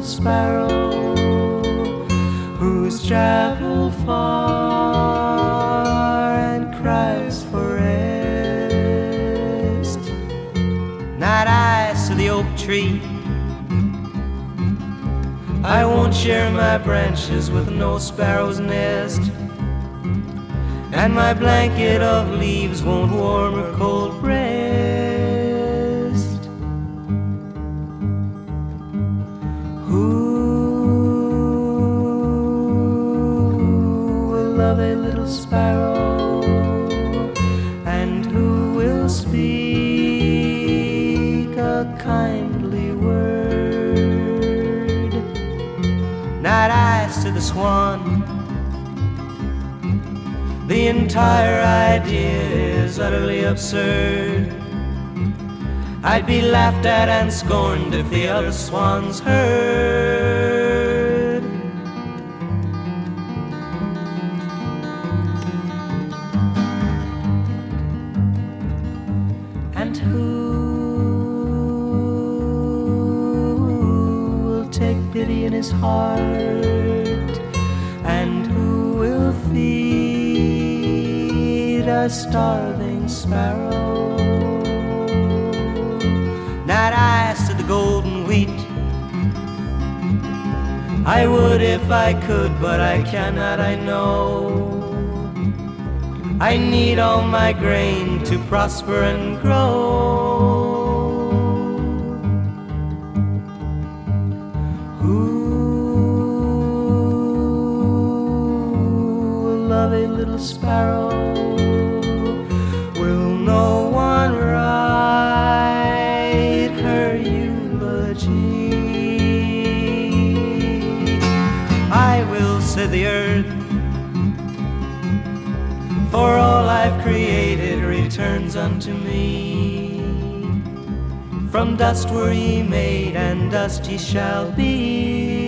little sparrow who's traveled far and cries for rest. Night eyes to the oak tree, I won't share my branches with no sparrow's nest, and my blanket of leaves won't warm her cold breast. Who will love a little sparrow, and who will speak a kindly word? Night eyes to the swan, the entire idea is utterly absurd. I'd be laughed at and scorned if the other swans heard. And who will take pity in his heart, and who will feed a starving sparrow? Night eyes to the golden wheat, I would if I could, but I cannot, I know. I need all my grain to prosper and grow. Who will love a little sparrow? Will no one write her eulogy? I will, said the earth, for all I've created returns unto me. From dust were ye made, and dust ye shall be.